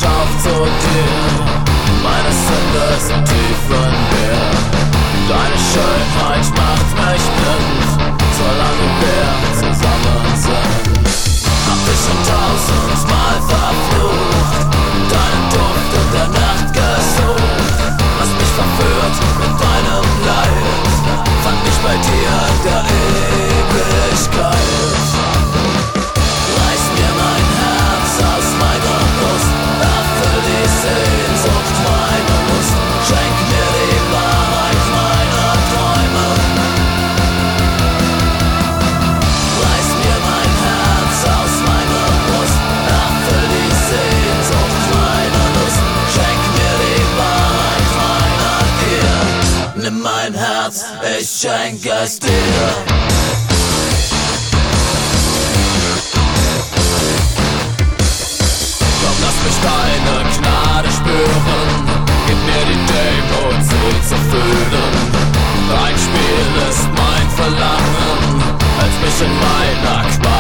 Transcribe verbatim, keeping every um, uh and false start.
auf zu dir. Meine Sünde sind tief in mir. Deine Schönheit macht mich blind, solange wir zusammen sind. Hab dich schon tausendmal verflucht, deinen Duft in der Nacht gesucht. Hast mich verführt mit deinem Leid, fand mich bei dir in der Ewigkeit. Reiß mir mein Herz aus meiner Brust, erfüll die Sehnsucht meiner Lust, schenk mir die Wahrheit meiner Träume. Reiß mir mein Herz aus meiner Brust, erfüll die Sehnsucht meiner Lust, schenk mir die Wahrheit meiner Gier. Nimm mein Herz, ich schenk es dir. Lass mich deine Gnade spüren, gib mir die Demut, sie zu fühlen. Dein Spiel ist mein Verlangen, halt mich in meiner Qual.